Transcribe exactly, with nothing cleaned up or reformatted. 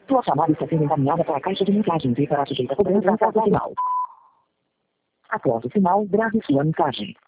Tua chamada está sendo encaminhada para a caixa de mensagens e para sujeita cobrança após o sinal. Após o sinal, grave sua mensagem.